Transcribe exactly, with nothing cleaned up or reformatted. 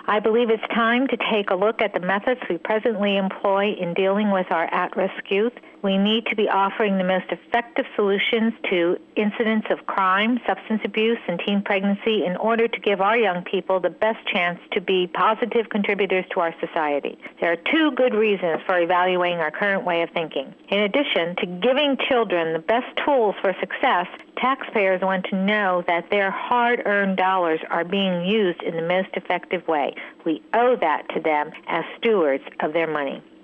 I believe it's time to take a look at the methods we presently employ in dealing with our at-risk youth. We need to be offering the most effective solutions to incidents of crime, substance abuse, and teen pregnancy in order to give our young people the best chance to be positive contributors to our society. There are two good reasons for evaluating our current way of thinking. In addition to giving children the best tools for success, taxpayers want to know that their hard-earned dollars are being used in the most effective way. We owe that to them as stewards of their money.